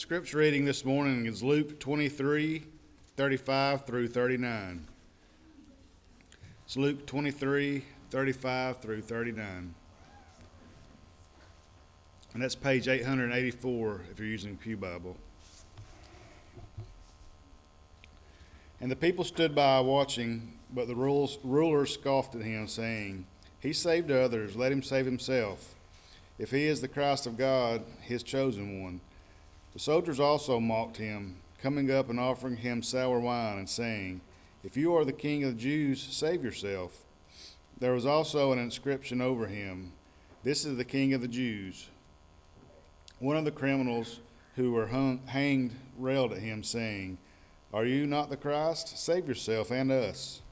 Scripture reading this morning is Luke 23, 35 through 39. It's Luke 23, 35 through 39. And that's page 884 if you're using Pew Bible. And the people stood by watching, but the rulers scoffed at him, saying, "He saved others, let him save himself. If he is the Christ of God, his chosen one." The soldiers also mocked him, coming up and offering him sour wine and saying, "If you are the king of the Jews, save yourself." There was also an inscription over him, "This is the King of the Jews." One of the criminals who were hanged railed at him, saying, "Are you not the Christ? Save yourself and us."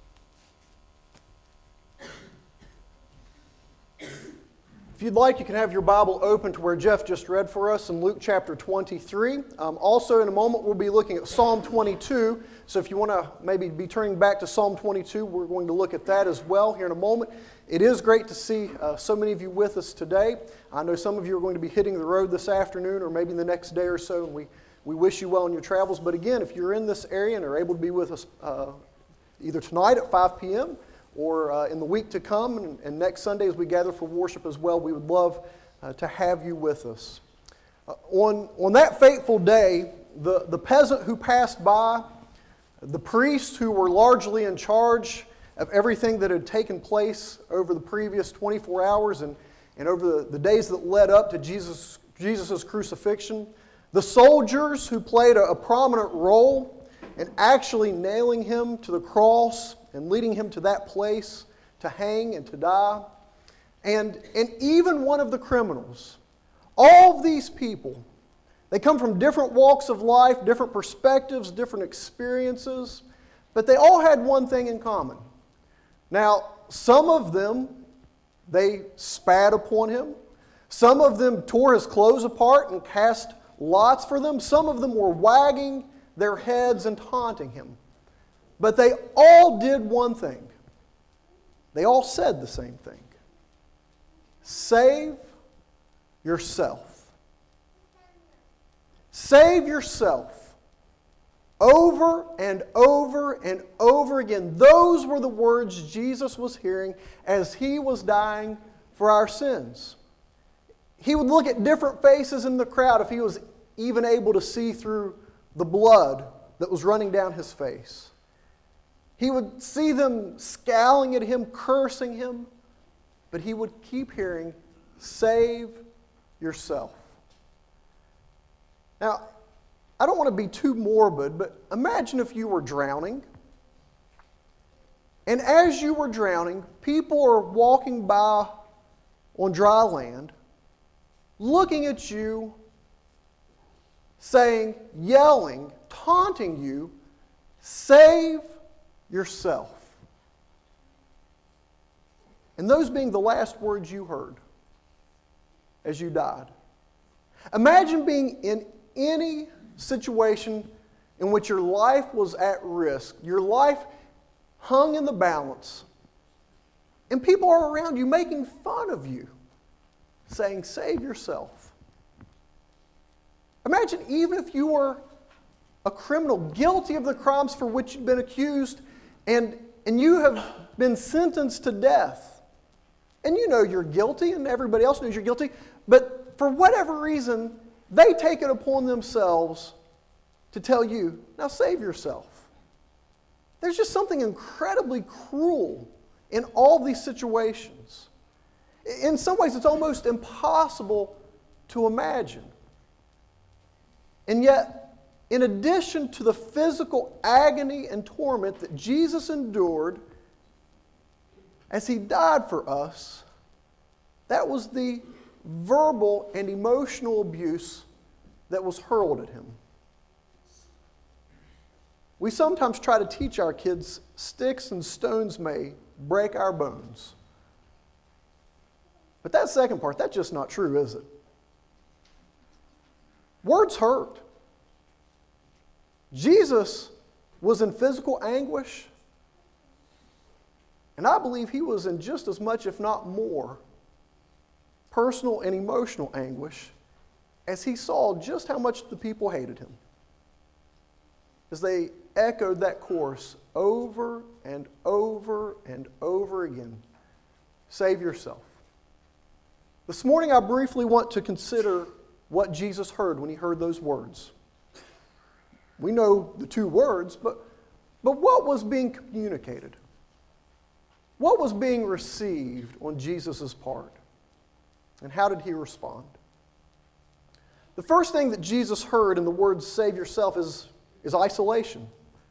If you'd like, you can have your Bible open to where Jeff just read for us in Luke chapter 23. Also, in a moment, we'll be looking at Psalm 22. So if you want to maybe be turning back to Psalm 22, we're going to look at that as well here in a moment. It is great to see so many of you with us today. I know some of you are going to be hitting the road this afternoon or maybe the next day or so, and we wish you well in your travels. But again, if you're in this area and are able to be with us either tonight at 5 p.m., or in the week to come, and next Sunday as we gather for worship as well, we would love to have you with us. On that fateful day, the peasant who passed by, the priests who were largely in charge of everything that had taken place over the previous 24 hours and over the days that led up to Jesus' crucifixion, the soldiers who played a prominent role in actually nailing him to the cross and leading him to that place to hang and to die. And even one of the criminals. All of these people, they come from different walks of life, different perspectives, different experiences, but they all had one thing in common. Now, some of them, they spat upon him. Some of them tore his clothes apart and cast lots for them. Some of them were wagging their heads and taunting him. But they all did one thing. They all said the same thing. Save yourself. Save yourself. Over and over and over again. Those were the words Jesus was hearing as he was dying for our sins. He would look at different faces in the crowd if he was even able to see through the blood that was running down his face. He would see them scowling at him, cursing him, but he would keep hearing, "Save yourself." Now, I don't want to be too morbid, but imagine if you were drowning, and as you were drowning, people are walking by on dry land, looking at you, saying, yelling, taunting you, "Save yourself." And those being the last words you heard as you died. Imagine being in any situation in which your life was at risk, your life hung in the balance, and people are around you making fun of you, saying, "Save yourself." Imagine even if you were a criminal guilty of the crimes for which you've been accused, and you have been sentenced to death. And you know you're guilty, and everybody else knows you're guilty, but for whatever reason, they take it upon themselves to tell you, "Now save yourself." There's just something incredibly cruel in all these situations. In some ways, it's almost impossible to imagine. And yet, in addition to the physical agony and torment that Jesus endured as he died for us, that was the verbal and emotional abuse that was hurled at him. We sometimes try to teach our kids, "Sticks and stones may break our bones." But that second part, that's just not true, is it? Words hurt. Jesus was in physical anguish, and I believe he was in just as much, if not more, personal and emotional anguish as he saw just how much the people hated him, as they echoed that chorus over and over and over again. Save yourself. This morning I briefly want to consider what Jesus heard when he heard those words. We know the two words, but what was being communicated? What was being received on Jesus' part? And how did he respond? The first thing that Jesus heard in the words save yourself is isolation.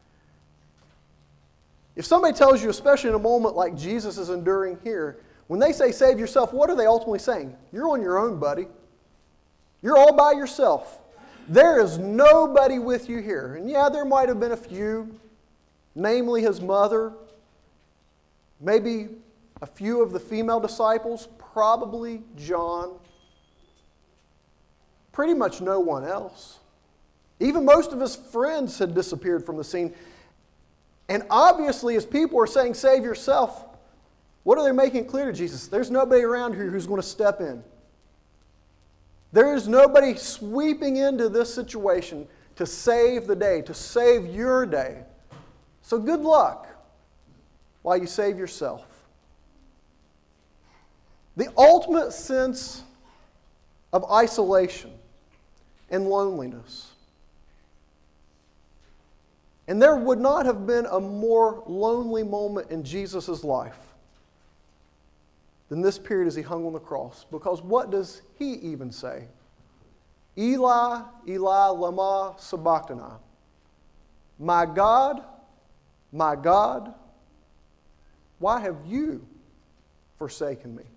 If somebody tells you, especially in a moment like Jesus is enduring here, when they say save yourself, what are they ultimately saying? You're on your own, buddy. You're all by yourself. There is nobody with you here. And yeah, there might have been a few, namely his mother, maybe a few of the female disciples, probably John. Pretty much no one else. Even most of his friends had disappeared from the scene. And obviously, as people are saying, save yourself, what are they making clear to Jesus? There's nobody around here who's going to step in. There is nobody sweeping into this situation to save the day, to save your day. So good luck while you save yourself. The ultimate sense of isolation and loneliness. And there would not have been a more lonely moment in Jesus' life than this period as he hung on the cross. Because what does he even say? Eli, Eli, lama sabachthani. My God, why have you forsaken me?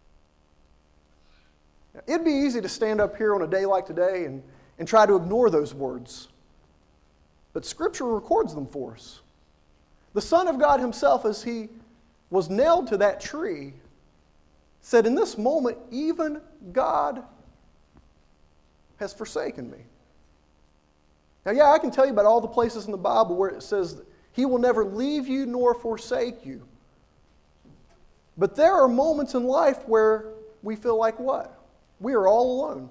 Now, it'd be easy to stand up here on a day like today and try to ignore those words. But Scripture records them for us. The Son of God himself, as he was nailed to that tree, said, in this moment, even God has forsaken me. Now, yeah, I can tell you about all the places in the Bible where it says that he will never leave you nor forsake you. But there are moments in life where we feel like what? We are all alone.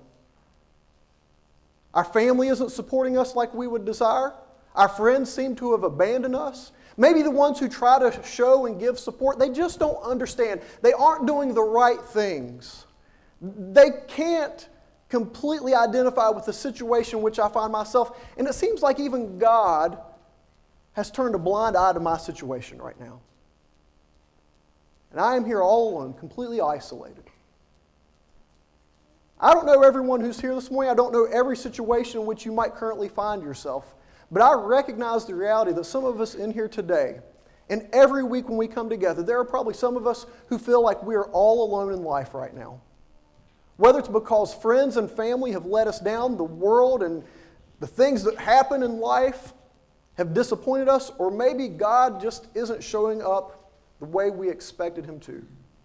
Our family isn't supporting us like we would desire. Our friends seem to have abandoned us. Maybe the ones who try to show and give support, they just don't understand. They aren't doing the right things. They can't completely identify with the situation in which I find myself. And it seems like even God has turned a blind eye to my situation right now. And I am here all alone, completely isolated. I don't know everyone who's here this morning. I don't know every situation in which you might currently find yourself. But I recognize the reality that some of us in here today, and every week when we come together, there are probably some of us who feel like we are all alone in life right now. Whether it's because friends and family have let us down, the world and the things that happen in life have disappointed us, or maybe God just isn't showing up the way we expected him to.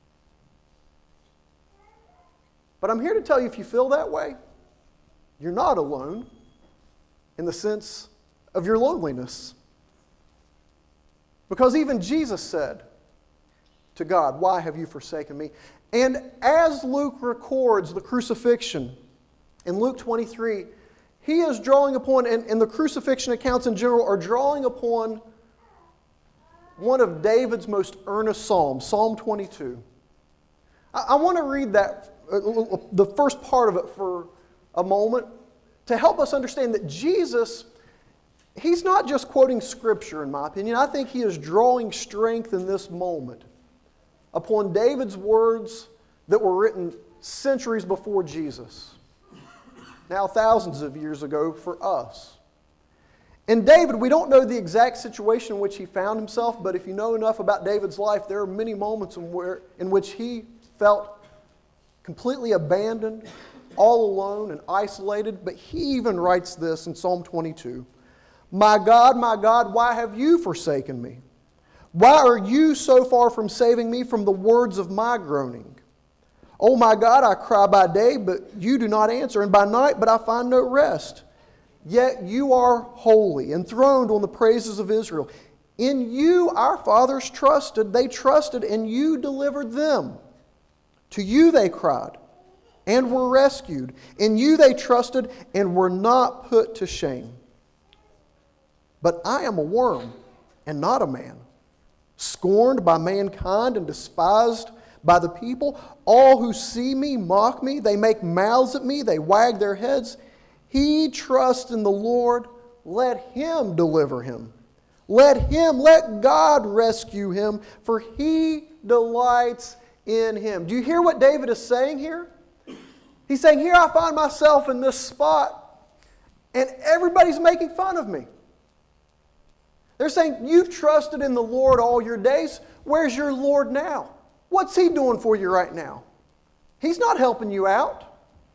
But I'm here to tell you, if you feel that way, you're not alone in the sense of your loneliness. Because even Jesus said to God, why have you forsaken me? And as Luke records the crucifixion in Luke 23, he is drawing upon, and the crucifixion accounts in general are drawing upon one of David's most earnest psalms, Psalm 22. I want to read that, the first part of it for a moment, to help us understand that Jesus, he's not just quoting Scripture, in my opinion. I think he is drawing strength in this moment upon David's words that were written centuries before Jesus, now thousands of years ago for us. And David, we don't know the exact situation in which he found himself, but if you know enough about David's life, there are many moments in which he felt completely abandoned, all alone and isolated. But he even writes this in Psalm 22. My God, why have you forsaken me? Why are you so far from saving me from the words of my groaning? Oh my God, I cry by day, but you do not answer, and by night, but I find no rest. Yet you are holy, enthroned on the praises of Israel. In you our fathers trusted, they trusted, and you delivered them. To you they cried, and were rescued. In you they trusted and were not put to shame. But I am a worm and not a man, scorned by mankind and despised by the people. All who see me mock me. They make mouths at me. They wag their heads. He trusts in the Lord. Let him deliver him. Let God rescue him, for he delights in him. Do you hear what David is saying here? He's saying, here I find myself in this spot, and everybody's making fun of me. They're saying, you've trusted in the Lord all your days. Where's your Lord now? What's he doing for you right now? He's not helping you out.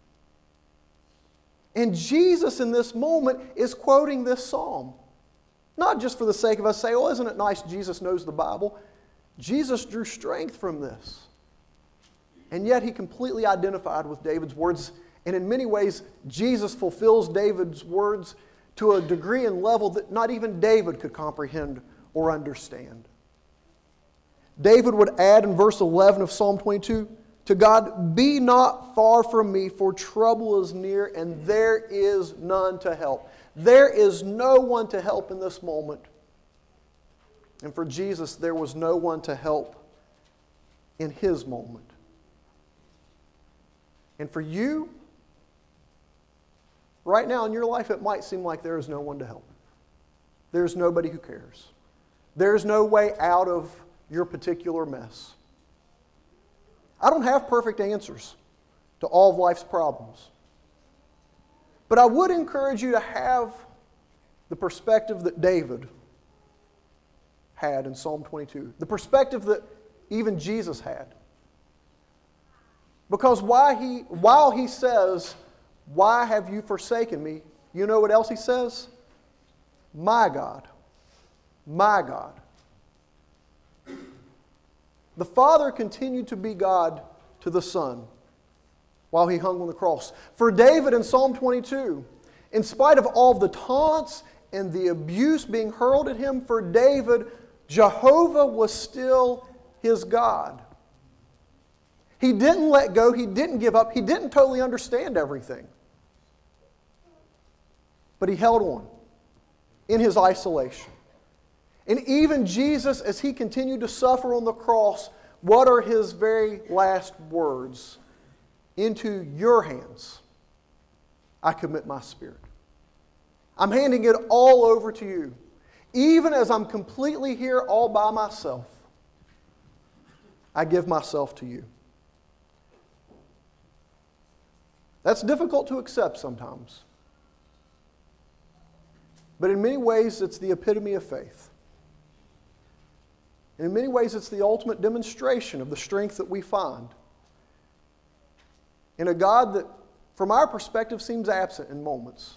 And Jesus in this moment is quoting this psalm. Not just for the sake of us saying, oh, isn't it nice Jesus knows the Bible? Jesus drew strength from this. And yet he completely identified with David's words. And in many ways, Jesus fulfills David's words to a degree and level that not even David could comprehend or understand. David would add in verse 11 of Psalm 22, to God, be not far from me, for trouble is near, and there is none to help. There is no one to help in this moment. And for Jesus, there was no one to help in his moment. And for you, right now in your life, it might seem like there is no one to help. There's nobody who cares. There's no way out of your particular mess. I don't have perfect answers to all of life's problems. But I would encourage you to have the perspective that David had in Psalm 22. The perspective that even Jesus had. Because while he says, why have you forsaken me? You know what else he says? My God. My God. The Father continued to be God to the Son while he hung on the cross. For David in Psalm 22, in spite of all the taunts and the abuse being hurled at him, for David, Jehovah was still his God. He didn't let go. He didn't give up. He didn't totally understand everything. But he held on in his isolation. And even Jesus, as he continued to suffer on the cross, what are his very last words? Into your hands I commit my spirit. I'm handing it all over to you. Even as I'm completely here all by myself, I give myself to you. That's difficult to accept sometimes. But in many ways, it's the epitome of faith. And in many ways, it's the ultimate demonstration of the strength that we find in a God that, from our perspective, seems absent in moments.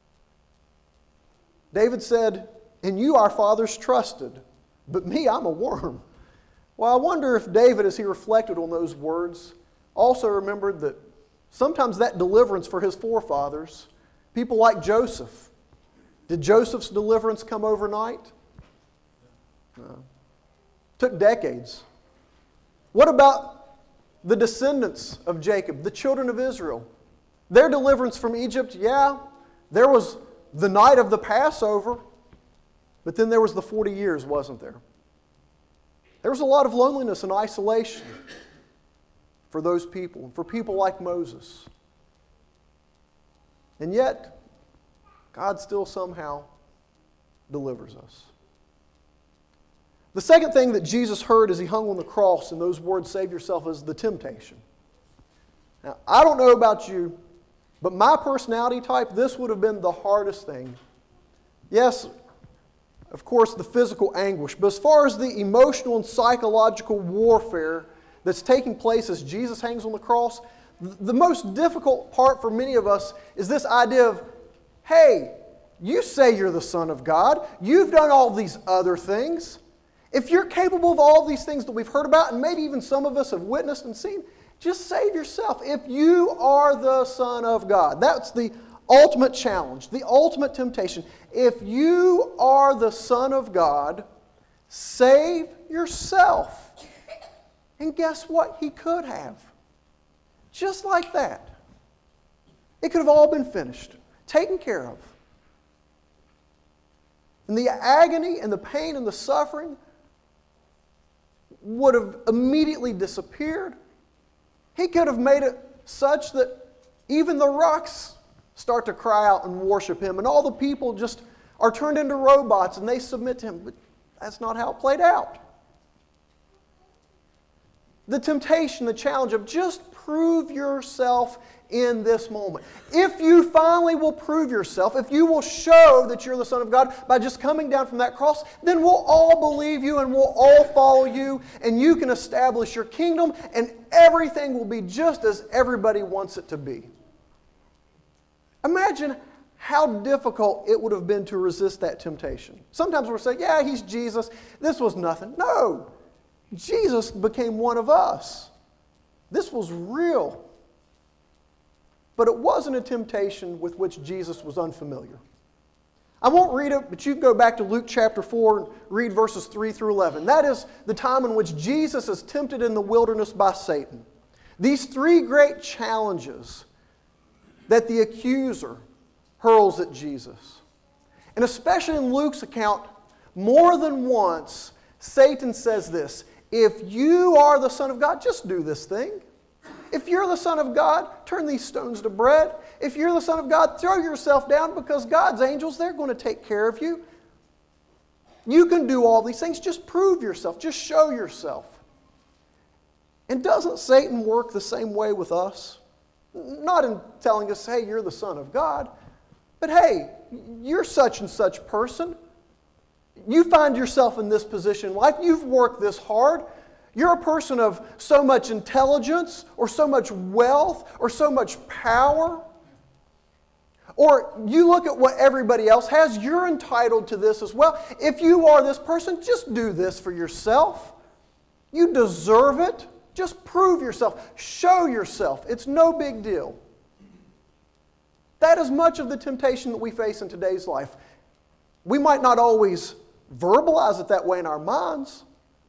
David said, in you our fathers trusted, but me, I'm a worm. Well, I wonder if David, as he reflected on those words, also remembered that sometimes that deliverance for his forefathers, people like Joseph, did Joseph's deliverance come overnight? No. Took decades. What about the descendants of Jacob, the children of Israel? Their deliverance from Egypt, yeah, there was the night of the Passover, but then there was the 40 years, wasn't there? There was a lot of loneliness and isolation for those people, for people like Moses. And yet, God still somehow delivers us. The second thing that Jesus heard as he hung on the cross and those words, save yourself, is the temptation. Now, I don't know about you, but my personality type, this would have been the hardest thing. Yes, of course, the physical anguish, but as far as the emotional and psychological warfare that's taking place as Jesus hangs on the cross, the most difficult part for many of us is this idea of, hey, you say you're the Son of God. You've done all these other things. If you're capable of all these things that we've heard about, and maybe even some of us have witnessed and seen, just save yourself. If you are the Son of God, that's the ultimate challenge, the ultimate temptation. If you are the Son of God, save yourself. And guess what? He could have. Just like that. It could have all been finished, taken care of. And the agony and the pain and the suffering would have immediately disappeared. He could have made it such that even the rocks start to cry out and worship Him, and all the people just are turned into robots and they submit to Him. But that's not how it played out. The temptation, the challenge of just prove yourself in this moment. If you finally will prove yourself, if you will show that you're the Son of God by just coming down from that cross, then we'll all believe you and we'll all follow you, and you can establish your kingdom, and everything will be just as everybody wants it to be. Imagine how difficult it would have been to resist that temptation. Sometimes we're saying, yeah, He's Jesus. This was nothing. No. Jesus became one of us. This was real. But it wasn't a temptation with which Jesus was unfamiliar. I won't read it, but you can go back to Luke chapter 4 and read verses 3 through 11. That is the time in which Jesus is tempted in the wilderness by Satan. These three great challenges that the accuser hurls at Jesus. And especially in Luke's account, more than once, Satan says this: if you are the Son of God, just do this thing. If you're the Son of God, turn these stones to bread. If you're the Son of God, throw yourself down, because God's angels, they're going to take care of you. You can do all these things. Just prove yourself. Just show yourself. And doesn't Satan work the same way with us? Not in telling us, hey, you're the Son of God, but hey, you're such and such person. You find yourself in this position in life. You've worked this hard. You're a person of so much intelligence or so much wealth or so much power. Or you look at what everybody else has. You're entitled to this as well. If you are this person, just do this for yourself. You deserve it. Just prove yourself. Show yourself. It's no big deal. That is much of the temptation that we face in today's life. We might not always verbalize it that way in our minds,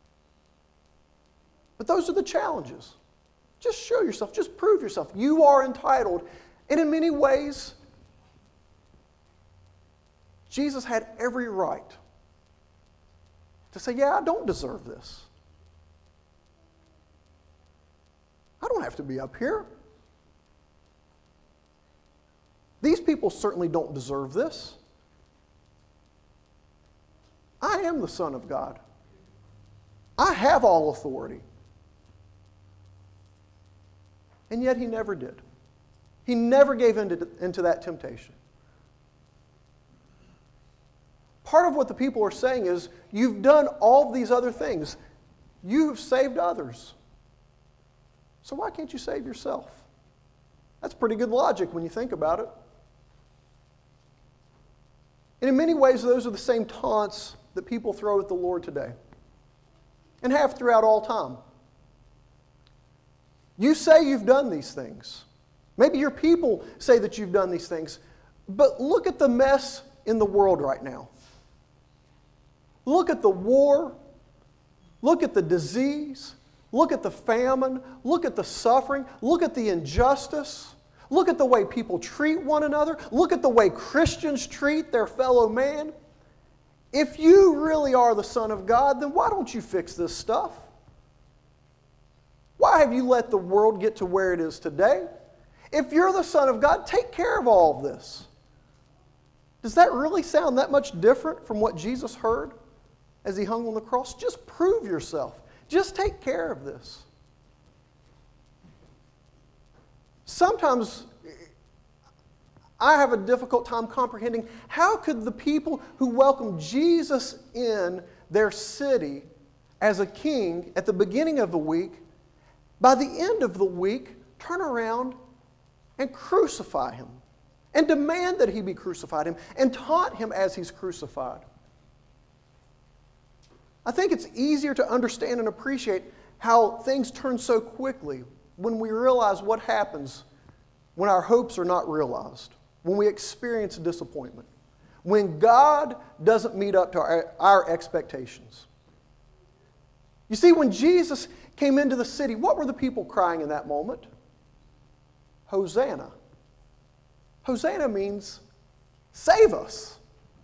but those are the challenges. Just show yourself. Just prove yourself. You are entitled. And in many ways, Jesus had every right to say, yeah, I don't deserve this. I don't have to be up here. These people certainly don't deserve this. I am the Son of God. I have all authority. And yet He never did. He never gave into that temptation. Part of what the people are saying is, you've done all these other things. You've saved others. So why can't you save yourself? That's pretty good logic when you think about it. And in many ways, those are the same taunts that people throw at the Lord today, and have throughout all time. You say you've done these things. Maybe your people say that you've done these things. But look at the mess in the world right now. Look at the war. Look at the disease. Look at the famine. Look at the suffering. Look at the injustice. Look at the way people treat one another. Look at the way Christians treat their fellow man. If you really are the Son of God, then why don't you fix this stuff? Why have you let the world get to where it is today? If you're the Son of God, take care of all of this. Does that really sound that much different from what Jesus heard as He hung on the cross? Just prove yourself. Just take care of this. Sometimes I have a difficult time comprehending how could the people who welcomed Jesus in their city as a king at the beginning of the week, by the end of the week, turn around and crucify Him and demand that He be crucified and taunt Him as He's crucified. I think it's easier to understand and appreciate how things turn so quickly when we realize what happens when our hopes are not realized, when we experience disappointment, when God doesn't meet up to our expectations. You see, when Jesus came into the city, what were the people crying in that moment? Hosanna. Hosanna means save us.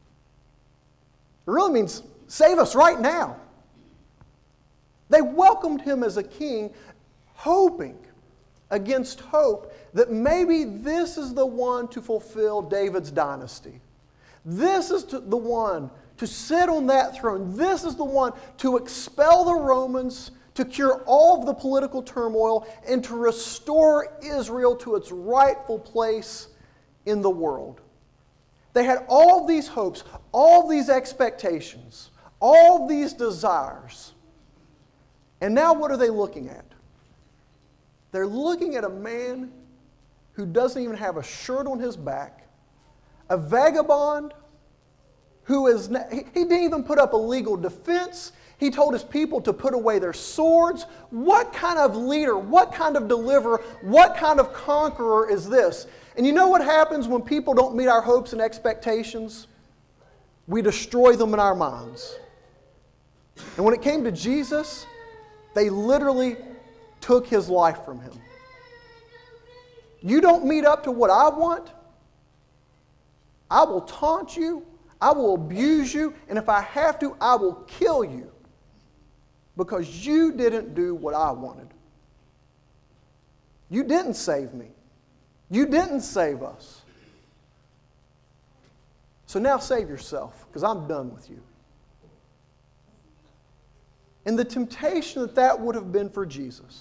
It really means save us right now. They welcomed him as a king, hoping against hope that maybe this is the one to fulfill David's dynasty. This is the one to sit on that throne. This is the one to expel the Romans, to cure all of the political turmoil, and to restore Israel to its rightful place in the world. They had all these hopes, all these expectations, all these desires. And now what are they looking at? They're looking at a man who doesn't even have a shirt on his back, a vagabond who is, he didn't even put up a legal defense. He told his people to put away their swords. What kind of leader, what kind of deliverer, what kind of conqueror is this? And you know what happens when people don't meet our hopes and expectations? We destroy them in our minds. And when it came to Jesus, they literally took his life from him. You don't meet up to what I want, I will taunt you, I will abuse you, and if I have to, I will kill you because you didn't do what I wanted. You didn't save me. You didn't save us. So now save yourself, because I'm done with you. And the temptation that would have been for Jesus,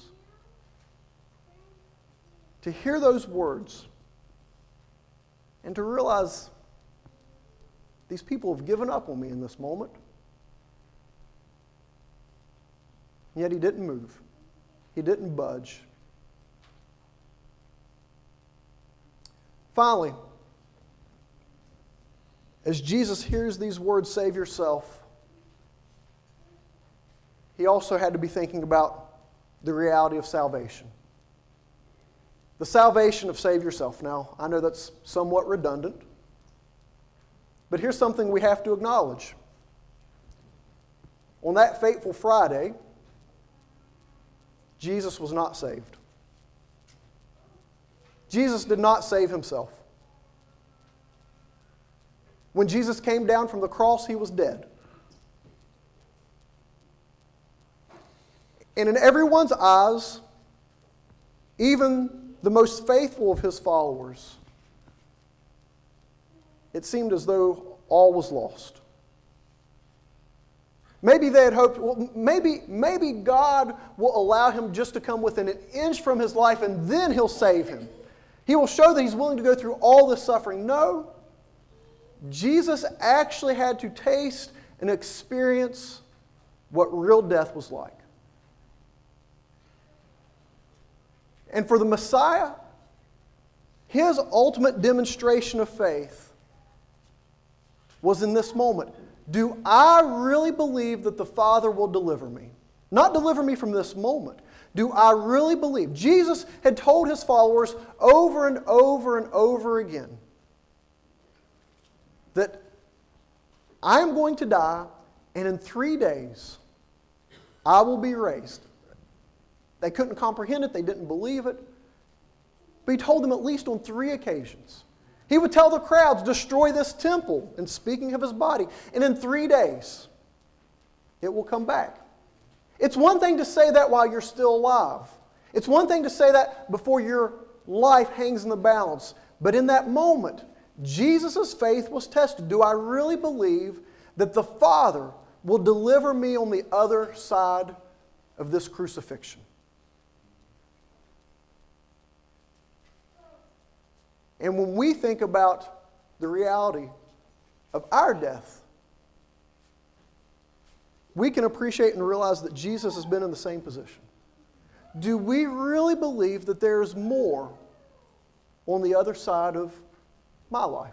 to hear those words and to realize these people have given up on me in this moment. And yet he didn't move. He didn't budge. Finally, as Jesus hears these words, save yourself, he also had to be thinking about the reality of salvation. The salvation of save yourself. Now, I know that's somewhat redundant, but here's something we have to acknowledge. On that fateful Friday, Jesus was not saved. Jesus did not save himself. When Jesus came down from the cross, he was dead. And in everyone's eyes, even the most faithful of his followers, it seemed as though all was lost. Maybe they had hoped, well, maybe God will allow him just to come within an inch from his life and then he'll save him. He will show that he's willing to go through all this suffering. No, Jesus actually had to taste and experience what real death was like. And for the Messiah, his ultimate demonstration of faith was in this moment. Do I really believe that the Father will deliver me? Not deliver me from this moment. Do I really believe? Jesus had told his followers over and over and over again that I am going to die, and in 3 days I will be raised. They couldn't comprehend it. They didn't believe it. But he told them at least on 3 occasions. He would tell the crowds, destroy this temple, and speaking of his body, and in 3 days it will come back. It's one thing to say that while you're still alive. It's one thing to say that before your life hangs in the balance. But in that moment, Jesus' faith was tested. Do I really believe that the Father will deliver me on the other side of this crucifixion? And when we think about the reality of our death, we can appreciate and realize that Jesus has been in the same position. Do we really believe that there is more on the other side of my life?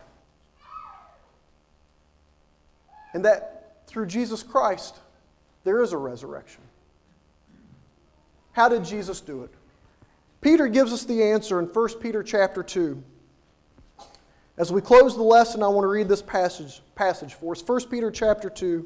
And that through Jesus Christ, there is a resurrection. How did Jesus do it? Peter gives us the answer in 1 Peter chapter 2. As we close the lesson, I want to read this passage for us. 1 Peter chapter 2.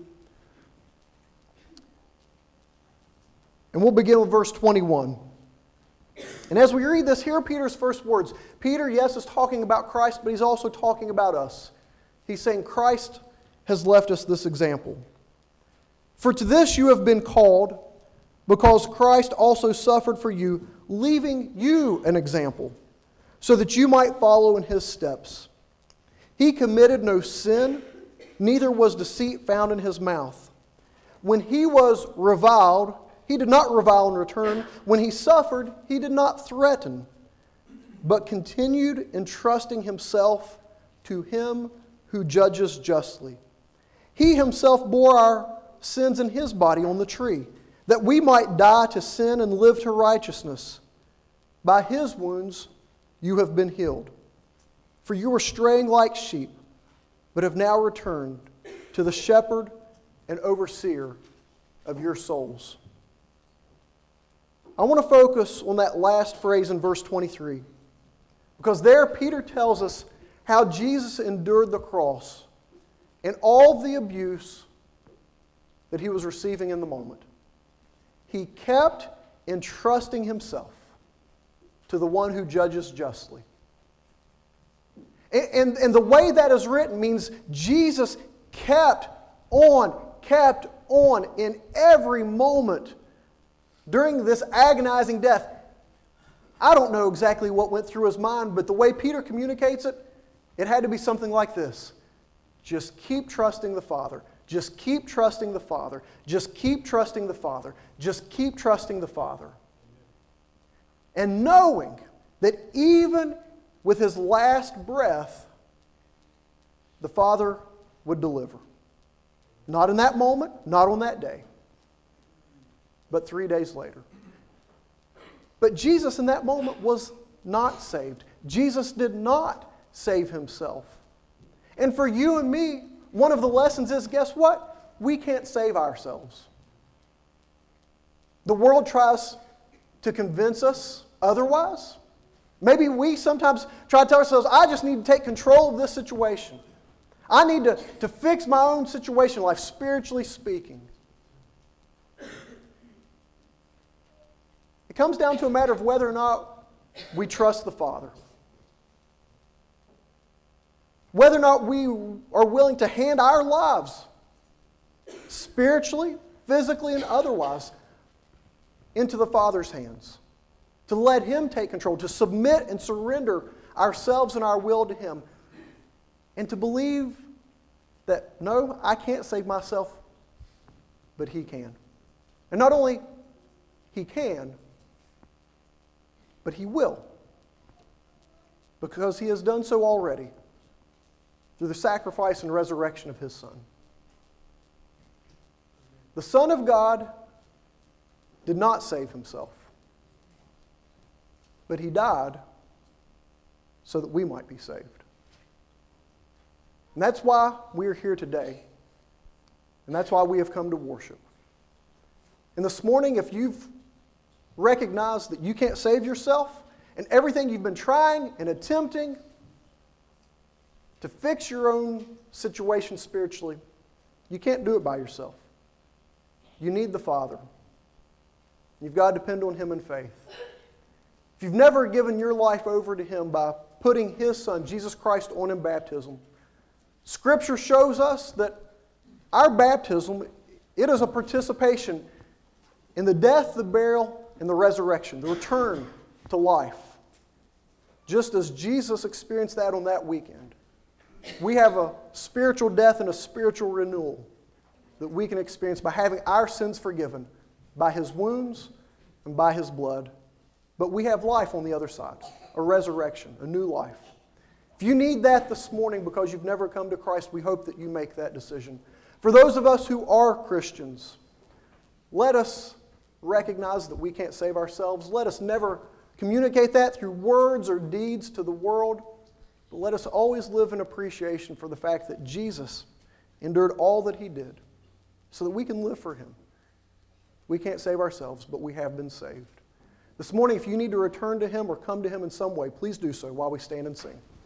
And we'll begin with verse 21. And as we read this, hear Peter's first words. Peter, yes, is talking about Christ, but he's also talking about us. He's saying Christ has left us this example. For to this you have been called, because Christ also suffered for you, leaving you an example, so that you might follow in his steps. He committed no sin, neither was deceit found in his mouth. When he was reviled, he did not revile in return. When he suffered, he did not threaten, but continued entrusting himself to him who judges justly. He himself bore our sins in his body on the tree, that we might die to sin and live to righteousness. By his wounds you have been healed. For you were straying like sheep, but have now returned to the shepherd and overseer of your souls. I want to focus on that last phrase in verse 23, because there Peter tells us how Jesus endured the cross and all the abuse that he was receiving in the moment. He kept entrusting himself to the one who judges justly. And the way that is written means Jesus kept on in every moment during this agonizing death. I don't know exactly what went through his mind, but the way Peter communicates it, it had to be something like this. Just keep trusting the Father. Just keep trusting the Father. Just keep trusting the Father. Just keep trusting the Father. And knowing that even with his last breath, the Father would deliver. Not in that moment, not on that day, but 3 days later. But Jesus in that moment was not saved. Jesus did not save himself. And for you and me, one of the lessons is, guess what? We can't save ourselves. The world tries to convince us otherwise. Maybe we sometimes try to tell ourselves, I just need to take control of this situation. I need to fix my own situation in life, spiritually speaking. It comes down to a matter of whether or not we trust the Father. Whether or not we are willing to hand our lives, spiritually, physically, and otherwise, into the Father's hands. To let Him take control, to submit and surrender ourselves and our will to Him. And to believe that, no, I can't save myself, but He can. And not only He can, but He will. Because He has done so already through the sacrifice and resurrection of His Son. The Son of God did not save Himself, but He died so that we might be saved. And that's why we are here today. And that's why we have come to worship. And this morning, if you've recognized that you can't save yourself, and everything you've been trying and attempting to fix your own situation spiritually, you can't do it by yourself. You need the Father. You've got to depend on Him in faith. If you've never given your life over to Him by putting His Son, Jesus Christ, on in baptism, Scripture shows us that our baptism, it is a participation in the death, the burial, and the resurrection, the return to life. Just as Jesus experienced that on that weekend. We have a spiritual death and a spiritual renewal that we can experience by having our sins forgiven by His wounds and by His blood. But we have life on the other side, a resurrection, a new life. If you need that this morning because you've never come to Christ, we hope that you make that decision. For those of us who are Christians, let us recognize that we can't save ourselves. Let us never communicate that through words or deeds to the world. But let us always live in appreciation for the fact that Jesus endured all that He did so that we can live for Him. We can't save ourselves, but we have been saved. This morning, if you need to return to Him or come to Him in some way, please do so while we stand and sing.